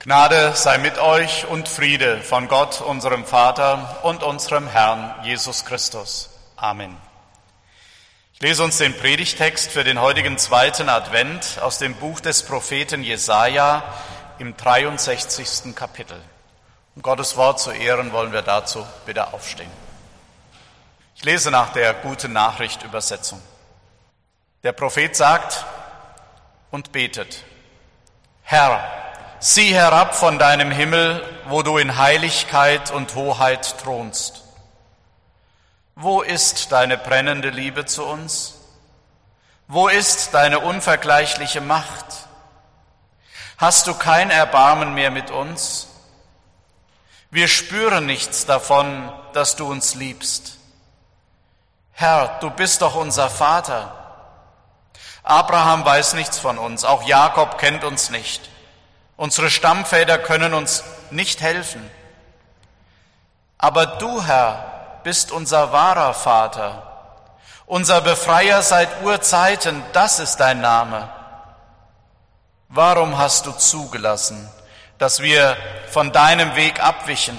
Gnade sei mit euch und Friede von Gott, unserem Vater und unserem Herrn Jesus Christus. Amen. Ich lese uns den Predigtext für den heutigen zweiten Advent aus dem Buch des Propheten Jesaja im 63. Kapitel. Um Gottes Wort zu ehren, wollen wir dazu bitte aufstehen. Ich lese nach der Guten Nachricht Übersetzung. Der Prophet sagt und betet: Herr, sieh herab von deinem Himmel, wo du in Heiligkeit und Hoheit thronst. Wo ist deine brennende Liebe zu uns? Wo ist deine unvergleichliche Macht? Hast du kein Erbarmen mehr mit uns? Wir spüren nichts davon, dass du uns liebst. Herr, du bist doch unser Vater. Abraham weiß nichts von uns, auch Jakob kennt uns nicht. Unsere Stammväter können uns nicht helfen. Aber du, Herr, bist unser wahrer Vater, unser Befreier seit Urzeiten, das ist dein Name. Warum hast du zugelassen, dass wir von deinem Weg abwichen?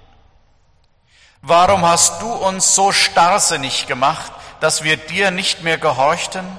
Warum hast du uns so starrsinnig gemacht, dass wir dir nicht mehr gehorchten?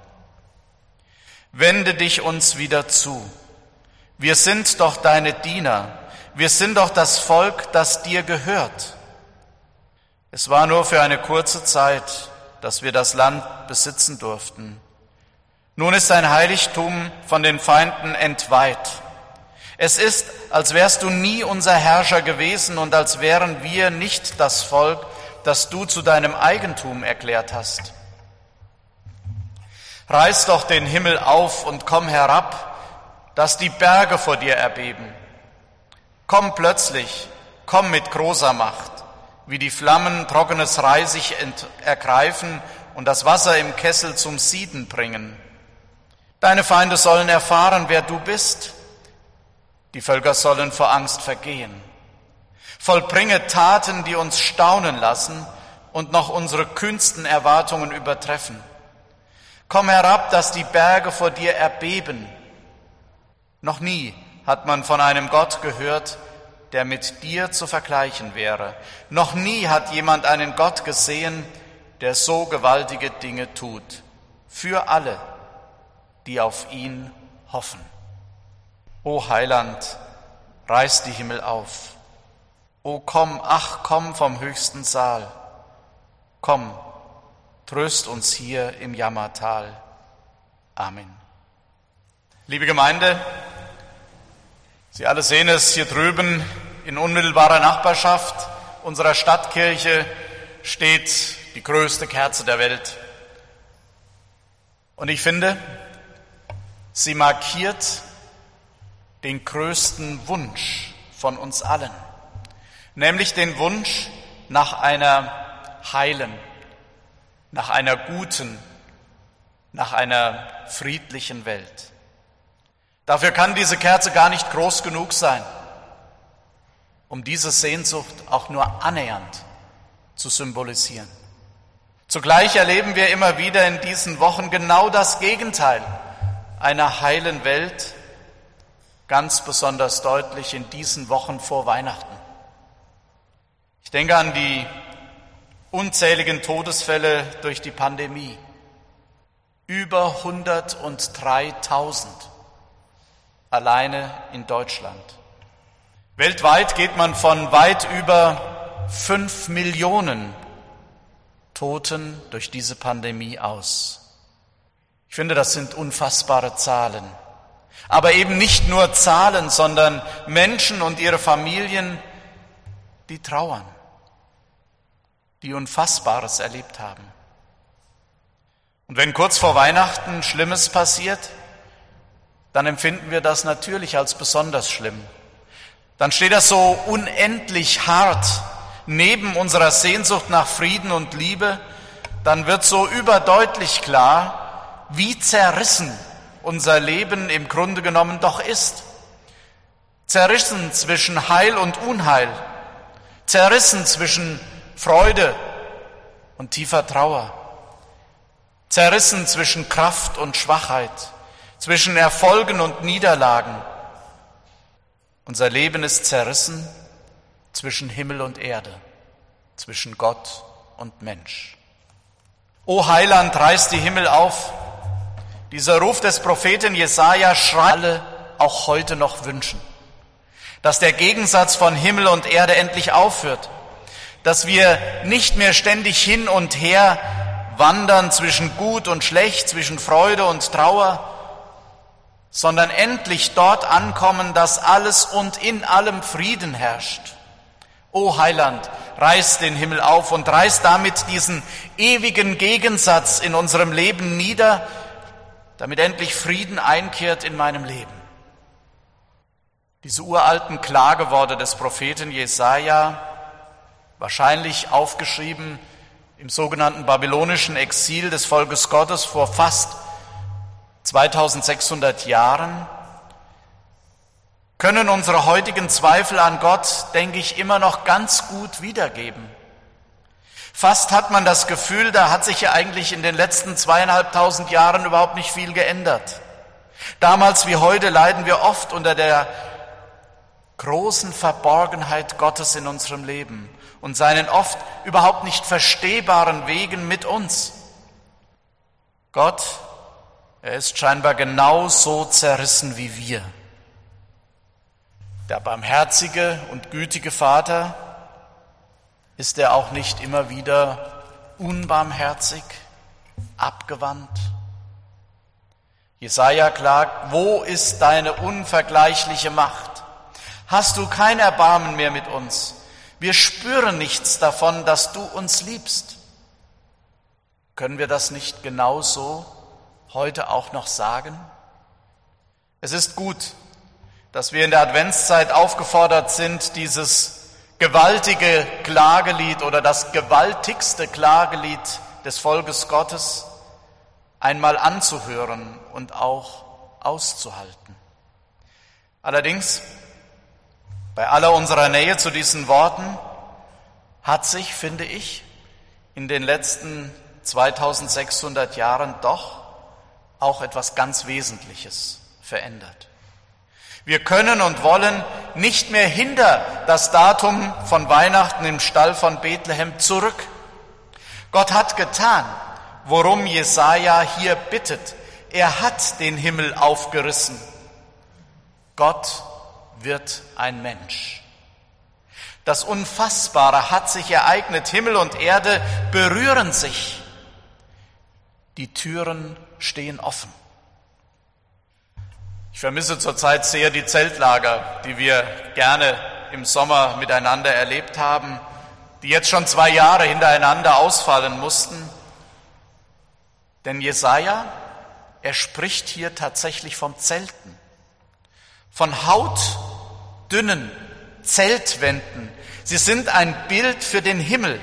Wende dich uns wieder zu. Wir sind doch deine Diener, wir sind doch das Volk, das dir gehört. Es war nur für eine kurze Zeit, dass wir das Land besitzen durften. Nun ist dein Heiligtum von den Feinden entweiht. Es ist, als wärst du nie unser Herrscher gewesen und als wären wir nicht das Volk, das du zu deinem Eigentum erklärt hast. Reiß doch den Himmel auf und komm herab, dass die Berge vor dir erbeben. Komm plötzlich, komm mit großer Macht, wie die Flammen trockenes Reisig ergreifen und das Wasser im Kessel zum Sieden bringen. Deine Feinde sollen erfahren, wer du bist. Die Völker sollen vor Angst vergehen. Vollbringe Taten, die uns staunen lassen und noch unsere kühnsten Erwartungen übertreffen. Komm herab, dass die Berge vor dir erbeben. Noch nie hat man von einem Gott gehört, der mit dir zu vergleichen wäre. Noch nie hat jemand einen Gott gesehen, der so gewaltige Dinge tut. Für alle, die auf ihn hoffen. O Heiland, reiß die Himmel auf. O komm, ach komm vom höchsten Saal. Komm, tröst uns hier im Jammertal. Amen. Liebe Gemeinde, Sie alle sehen es, hier drüben in unmittelbarer Nachbarschaft unserer Stadtkirche steht die größte Kerze der Welt. Und ich finde, sie markiert den größten Wunsch von uns allen, nämlich den Wunsch nach einer heilen, nach einer guten, nach einer friedlichen Welt. Dafür kann diese Kerze gar nicht groß genug sein, um diese Sehnsucht auch nur annähernd zu symbolisieren. Zugleich erleben wir immer wieder in diesen Wochen genau das Gegenteil einer heilen Welt, ganz besonders deutlich in diesen Wochen vor Weihnachten. Ich denke an die unzähligen Todesfälle durch die Pandemie. Über 103.000 alleine in Deutschland. Weltweit geht man von weit über 5 Millionen Toten durch diese Pandemie aus. Ich finde, das sind unfassbare Zahlen. Aber eben nicht nur Zahlen, sondern Menschen und ihre Familien, die trauern, die Unfassbares erlebt haben. Und wenn kurz vor Weihnachten Schlimmes passiert, dann empfinden wir das natürlich als besonders schlimm. Dann steht das so unendlich hart neben unserer Sehnsucht nach Frieden und Liebe. Dann wird so überdeutlich klar, wie zerrissen unser Leben im Grunde genommen doch ist. Zerrissen zwischen Heil und Unheil, zerrissen zwischen Freude und tiefer Trauer, zerrissen zwischen Kraft und Schwachheit, zwischen Erfolgen und Niederlagen. Unser Leben ist zerrissen zwischen Himmel und Erde, zwischen Gott und Mensch. O Heiland, reiß die Himmel auf. Dieser Ruf des Propheten Jesaja schreit alle auch heute noch wünschen, dass der Gegensatz von Himmel und Erde endlich aufhört, dass wir nicht mehr ständig hin und her wandern zwischen Gut und Schlecht, zwischen Freude und Trauer, sondern endlich dort ankommen, dass alles und in allem Frieden herrscht. O Heiland, reiß den Himmel auf und reiß damit diesen ewigen Gegensatz in unserem Leben nieder, damit endlich Frieden einkehrt in meinem Leben. Diese uralten Klageworte des Propheten Jesaja, wahrscheinlich aufgeschrieben im sogenannten babylonischen Exil des Volkes Gottes vor fast 2600 Jahren, können unsere heutigen Zweifel an Gott, denke ich, immer noch ganz gut wiedergeben. Fast hat man das Gefühl, da hat sich ja eigentlich in den letzten 2500 Jahren überhaupt nicht viel geändert. Damals wie heute leiden wir oft unter der großen Verborgenheit Gottes in unserem Leben und seinen oft überhaupt nicht verstehbaren Wegen mit uns. Gott, er ist scheinbar genauso zerrissen wie wir. Der barmherzige und gütige Vater, ist er auch nicht immer wieder unbarmherzig, abgewandt? Jesaja klagt, wo ist deine unvergleichliche Macht? Hast du kein Erbarmen mehr mit uns? Wir spüren nichts davon, dass du uns liebst. Können wir das nicht genauso heute auch noch sagen? Es ist gut, dass wir in der Adventszeit aufgefordert sind, dieses gewaltige Klagelied oder das gewaltigste Klagelied des Volkes Gottes einmal anzuhören und auch auszuhalten. Allerdings, bei aller unserer Nähe zu diesen Worten hat sich, finde ich, in den letzten 2600 Jahren doch auch etwas ganz Wesentliches verändert. Wir können und wollen nicht mehr hinter das Datum von Weihnachten im Stall von Bethlehem zurück. Gott hat getan, worum Jesaja hier bittet. Er hat den Himmel aufgerissen. Gott wird ein Mensch. Das Unfassbare hat sich ereignet. Himmel und Erde berühren sich. Die Türen stehen offen. Ich vermisse zurzeit sehr die Zeltlager, die wir gerne im Sommer miteinander erlebt haben, die jetzt schon 2 Jahre hintereinander ausfallen mussten. Denn Jesaja, er spricht hier tatsächlich vom Zelten, von hautdünnen Zeltwänden. Sie sind ein Bild für den Himmel.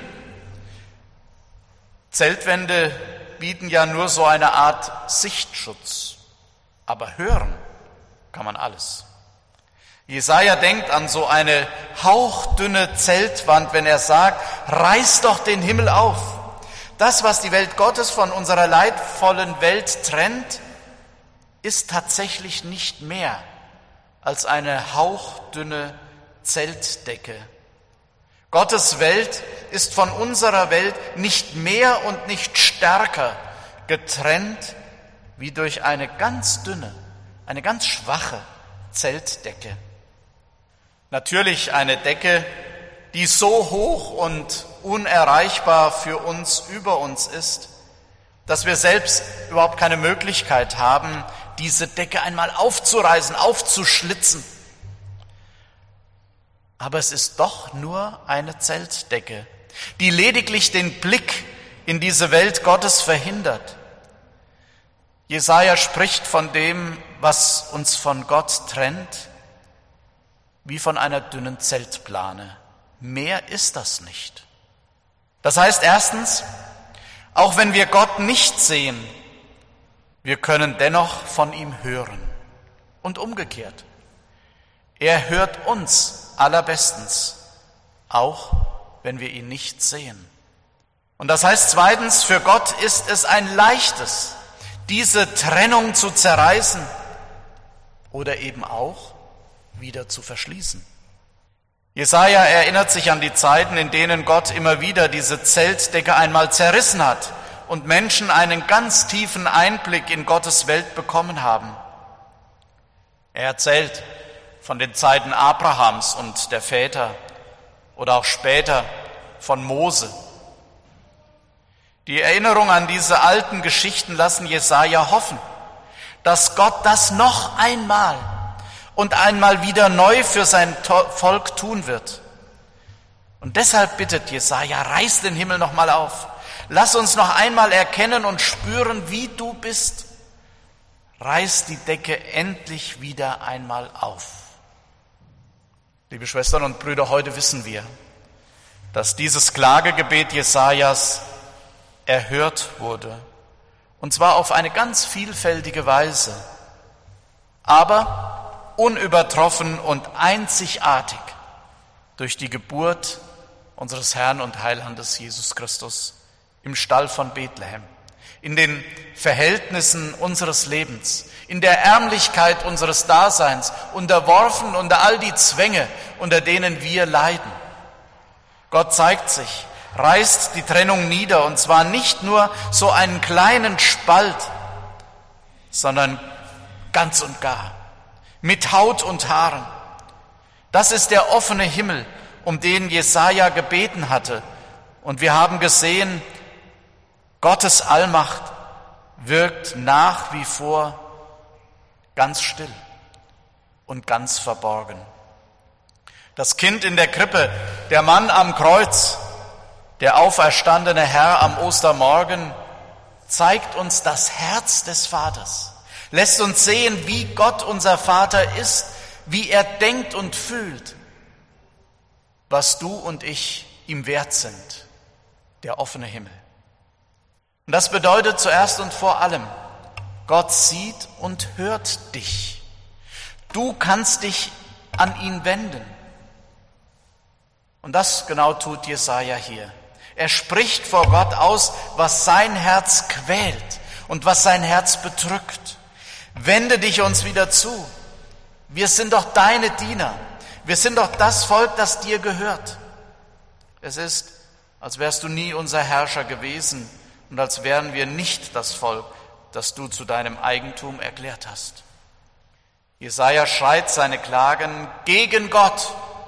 Zeltwände bieten ja nur so eine Art Sichtschutz, aber hören kann man alles. Jesaja denkt an so eine hauchdünne Zeltwand, wenn er sagt, reiß doch den Himmel auf. Das, was die Welt Gottes von unserer leidvollen Welt trennt, ist tatsächlich nicht mehr als eine hauchdünne Zeltdecke. Gottes Welt ist von unserer Welt nicht mehr und nicht stärker getrennt wie durch eine ganz dünne, eine ganz schwache Zeltdecke. Natürlich eine Decke, die so hoch und unerreichbar für uns über uns ist, dass wir selbst überhaupt keine Möglichkeit haben, diese Decke einmal aufzureißen, aufzuschlitzen. Aber es ist doch nur eine Zeltdecke, die lediglich den Blick in diese Welt Gottes verhindert. Jesaja spricht von dem, was uns von Gott trennt, wie von einer dünnen Zeltplane. Mehr ist das nicht. Das heißt erstens, auch wenn wir Gott nicht sehen, wir können dennoch von ihm hören. Und umgekehrt. Er hört uns allerbestens, auch wenn wir ihn nicht sehen. Und das heißt zweitens, für Gott ist es ein leichtes, diese Trennung zu zerreißen oder eben auch wieder zu verschließen. Jesaja erinnert sich an die Zeiten, in denen Gott immer wieder diese Zeltdecke einmal zerrissen hat und Menschen einen ganz tiefen Einblick in Gottes Welt bekommen haben. Er erzählt von den Zeiten Abrahams und der Väter oder auch später von Mose. Die Erinnerung an diese alten Geschichten lassen Jesaja hoffen, dass Gott das noch einmal und einmal wieder neu für sein Volk tun wird. Und deshalb bittet Jesaja, reiß den Himmel noch mal auf. Lass uns noch einmal erkennen und spüren, wie du bist. Reiß die Decke endlich wieder einmal auf. Liebe Schwestern und Brüder, heute wissen wir, dass dieses Klagegebet Jesajas erhört wurde. Und zwar auf eine ganz vielfältige Weise, aber unübertroffen und einzigartig durch die Geburt unseres Herrn und Heilandes Jesus Christus im Stall von Bethlehem, in den Verhältnissen unseres Lebens, in der Ärmlichkeit unseres Daseins, unterworfen unter all die Zwänge, unter denen wir leiden. Gott zeigt sich, reißt die Trennung nieder, und zwar nicht nur so einen kleinen Spalt, sondern ganz und gar, mit Haut und Haaren. Das ist der offene Himmel, um den Jesaja gebeten hatte. Und wir haben gesehen, Gottes Allmacht wirkt nach wie vor ganz still und ganz verborgen. Das Kind in der Krippe, der Mann am Kreuz, der auferstandene Herr am Ostermorgen zeigt uns das Herz des Vaters, lässt uns sehen, wie Gott unser Vater ist, wie er denkt und fühlt, was du und ich ihm wert sind, der offene Himmel. Und das bedeutet zuerst und vor allem, Gott sieht und hört dich. Du kannst dich an ihn wenden. Und das genau tut Jesaja hier. Er spricht vor Gott aus, was sein Herz quält und was sein Herz bedrückt. Wende dich uns wieder zu. Wir sind doch deine Diener. Wir sind doch das Volk, das dir gehört. Es ist, als wärst du nie unser Herrscher gewesen und als wären wir nicht das Volk, das du zu deinem Eigentum erklärt hast. Jesaja schreit seine Klagen gegen Gott.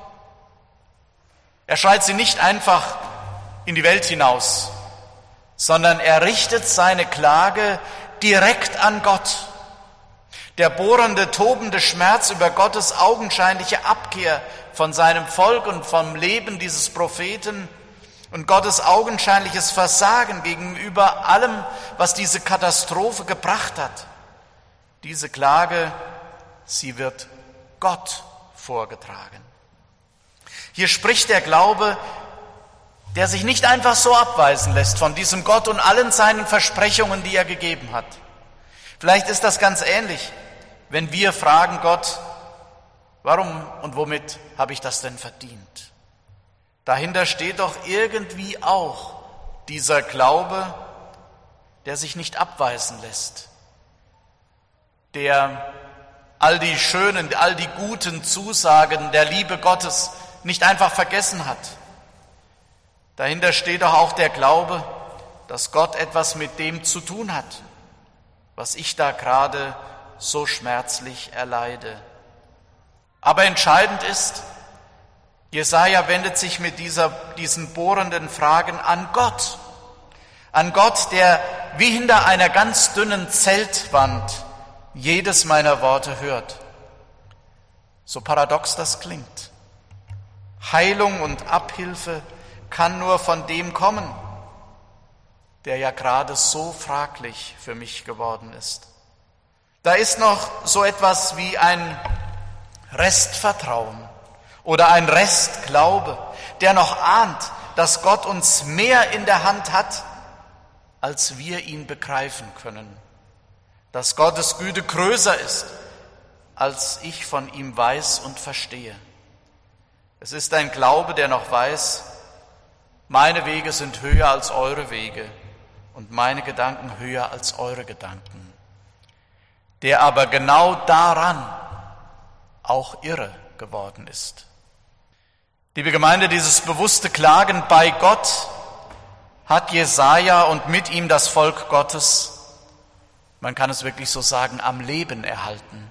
Er schreit sie nicht einfach in die Welt hinaus, sondern er richtet seine Klage direkt an Gott. Der bohrende, tobende Schmerz über Gottes augenscheinliche Abkehr von seinem Volk und vom Leben dieses Propheten und Gottes augenscheinliches Versagen gegenüber allem, was diese Katastrophe gebracht hat. Diese Klage, sie wird Gott vorgetragen. Hier spricht der Glaube, der sich nicht einfach so abweisen lässt von diesem Gott und allen seinen Versprechungen, die er gegeben hat. Vielleicht ist das ganz ähnlich, wenn wir fragen Gott, warum und womit habe ich das denn verdient? Dahinter steht doch irgendwie auch dieser Glaube, der sich nicht abweisen lässt, der all die schönen, all die guten Zusagen der Liebe Gottes nicht einfach vergessen hat. Dahinter steht doch auch der Glaube, dass Gott etwas mit dem zu tun hat, was ich da gerade so schmerzlich erleide. Aber entscheidend ist, Jesaja wendet sich mit diesen bohrenden Fragen an Gott, der wie hinter einer ganz dünnen Zeltwand jedes meiner Worte hört. So paradox das klingt. Heilung und Abhilfe kann nur von dem kommen, der ja gerade so fraglich für mich geworden ist. Da ist noch so etwas wie ein Restvertrauen oder ein Restglaube, der noch ahnt, dass Gott uns mehr in der Hand hat, als wir ihn begreifen können. Dass Gottes Güte größer ist, als ich von ihm weiß und verstehe. Es ist ein Glaube, der noch weiß, meine Wege sind höher als eure Wege und meine Gedanken höher als eure Gedanken. Der aber genau daran auch irre geworden ist. Liebe Gemeinde, dieses bewusste Klagen bei Gott hat Jesaja und mit ihm das Volk Gottes, man kann es wirklich so sagen, am Leben erhalten.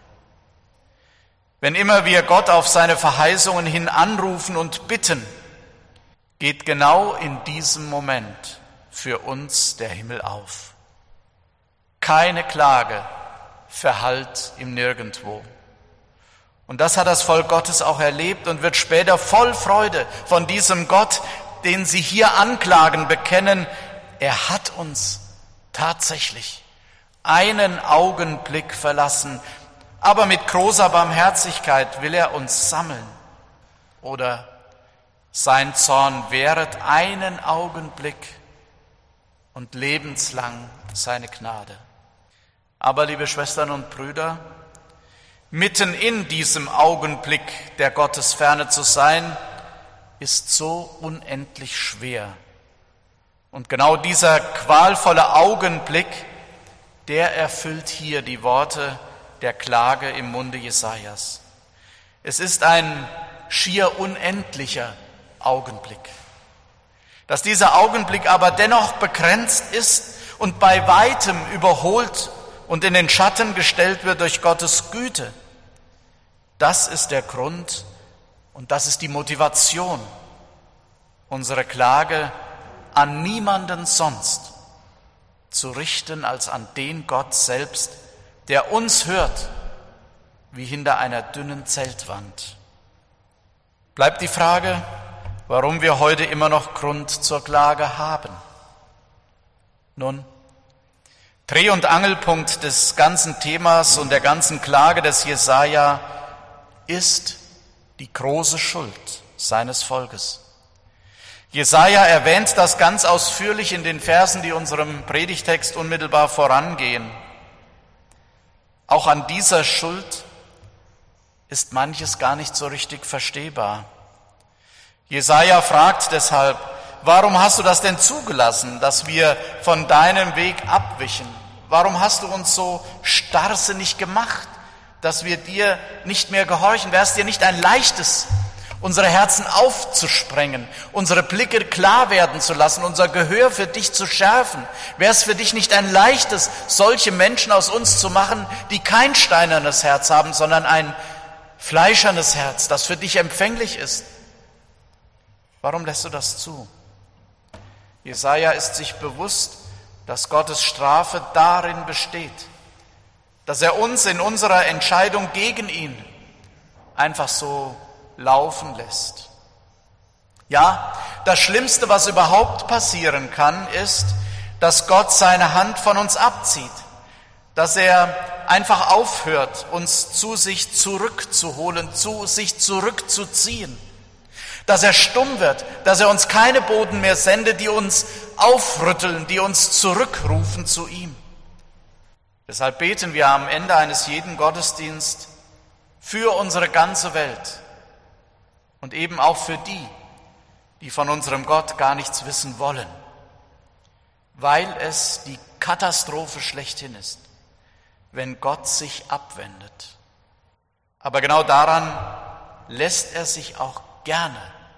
Wenn immer wir Gott auf seine Verheißungen hin anrufen und bitten, geht genau in diesem Moment für uns der Himmel auf. Keine Klage verhallt im Nirgendwo. Und das hat das Volk Gottes auch erlebt und wird später voll Freude von diesem Gott, den sie hier anklagen, bekennen. Er hat uns tatsächlich einen Augenblick verlassen, aber mit großer Barmherzigkeit will er uns sammeln. Oder sein Zorn währet einen Augenblick und lebenslang seine Gnade. Aber, liebe Schwestern und Brüder, mitten in diesem Augenblick der Gottesferne zu sein, ist so unendlich schwer. Und genau dieser qualvolle Augenblick, der erfüllt hier die Worte der Klage im Munde Jesajas. Es ist ein schier unendlicher Augenblick. Dass dieser Augenblick aber dennoch begrenzt ist und bei weitem überholt und in den Schatten gestellt wird durch Gottes Güte, das ist der Grund und das ist die Motivation, unsere Klage an niemanden sonst zu richten als an den Gott selbst, der uns hört, wie hinter einer dünnen Zeltwand. Bleibt die Frage, warum wir heute immer noch Grund zur Klage haben. Nun, Dreh- und Angelpunkt des ganzen Themas und der ganzen Klage des Jesaja ist die große Schuld seines Volkes. Jesaja erwähnt das ganz ausführlich in den Versen, die unserem Predigtext unmittelbar vorangehen. Auch an dieser Schuld ist manches gar nicht so richtig verstehbar. Jesaja fragt deshalb, warum hast du das denn zugelassen, dass wir von deinem Weg abwichen? Warum hast du uns so starrsinnig gemacht, dass wir dir nicht mehr gehorchen? Wäre es dir nicht ein leichtes, unsere Herzen aufzusprengen, unsere Blicke klar werden zu lassen, unser Gehör für dich zu schärfen? Wäre es für dich nicht ein leichtes, solche Menschen aus uns zu machen, die kein steinernes Herz haben, sondern ein fleischernes Herz, das für dich empfänglich ist? Warum lässt du das zu? Jesaja ist sich bewusst, dass Gottes Strafe darin besteht, dass er uns in unserer Entscheidung gegen ihn einfach so laufen lässt. Ja, das Schlimmste, was überhaupt passieren kann, ist, dass Gott seine Hand von uns abzieht, dass er einfach aufhört, uns zu sich zurückzuholen, zu sich zurückzuziehen, dass er stumm wird, dass er uns keine Boten mehr sendet, die uns aufrütteln, die uns zurückrufen zu ihm. Deshalb beten wir am Ende eines jeden Gottesdienstes für unsere ganze Welt und eben auch für die, die von unserem Gott gar nichts wissen wollen, weil es die Katastrophe schlechthin ist, wenn Gott sich abwendet. Aber genau daran lässt er sich auch gerne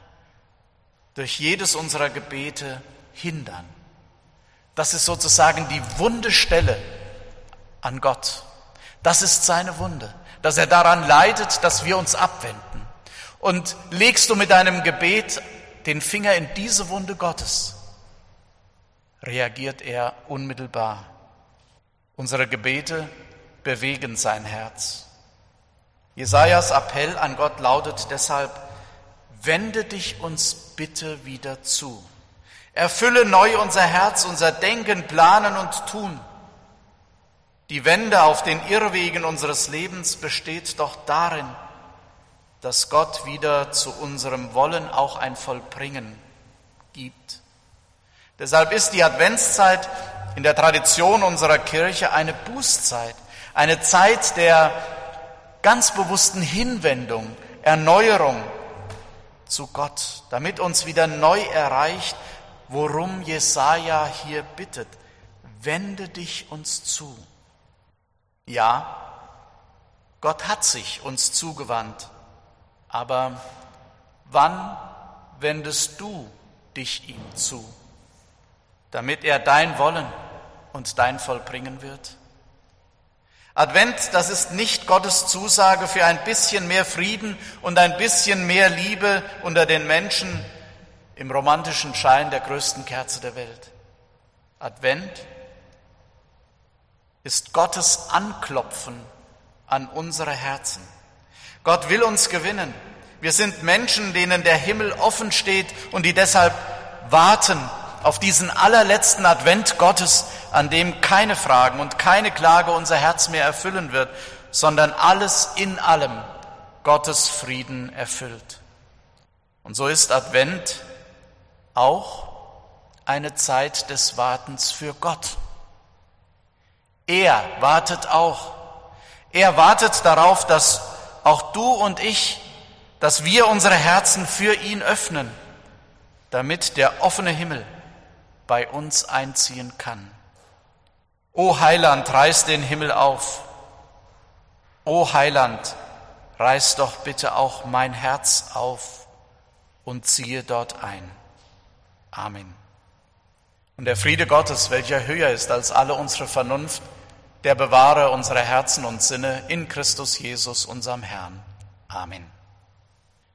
durch jedes unserer Gebete hindern. Das ist sozusagen die wunde Stelle an Gott. Das ist seine Wunde, dass er daran leidet, dass wir uns abwenden. Und legst du mit deinem Gebet den Finger in diese Wunde Gottes, reagiert er unmittelbar. Unsere Gebete bewegen sein Herz. Jesajas Appell an Gott lautet deshalb: Wende dich uns bitte wieder zu. Erfülle neu unser Herz, unser Denken, Planen und Tun. Die Wende auf den Irrwegen unseres Lebens besteht doch darin, dass Gott wieder zu unserem Wollen auch ein Vollbringen gibt. Deshalb ist die Adventszeit in der Tradition unserer Kirche eine Bußzeit, eine Zeit der ganz bewussten Hinwendung, Erneuerung zu Gott, damit uns wieder neu erreicht, worum Jesaja hier bittet: Wende dich uns zu. Ja, Gott hat sich uns zugewandt, Aber wann wendest du dich ihm zu, damit er dein Wollen und dein Vollbringen wird? Advent, das ist nicht Gottes Zusage für ein bisschen mehr Frieden und ein bisschen mehr Liebe unter den Menschen im romantischen Schein der größten Kerze der Welt. Advent ist Gottes Anklopfen an unsere Herzen. Gott will uns gewinnen. Wir sind Menschen, denen der Himmel offen steht und die deshalb warten auf diesen allerletzten Advent Gottes, an dem keine Fragen und keine Klage unser Herz mehr erfüllen wird, sondern alles in allem Gottes Frieden erfüllt. Und so ist Advent auch eine Zeit des Wartens für Gott. Er wartet auch. Er wartet darauf, dass auch du und ich, dass wir unsere Herzen für ihn öffnen, damit der offene Himmel bei uns einziehen kann. O Heiland, reiß den Himmel auf. O Heiland, reiß doch bitte auch mein Herz auf und ziehe dort ein. Amen. Und der Friede Gottes, welcher höher ist als alle unsere Vernunft, der bewahre unsere Herzen und Sinne in Christus Jesus, unserem Herrn. Amen.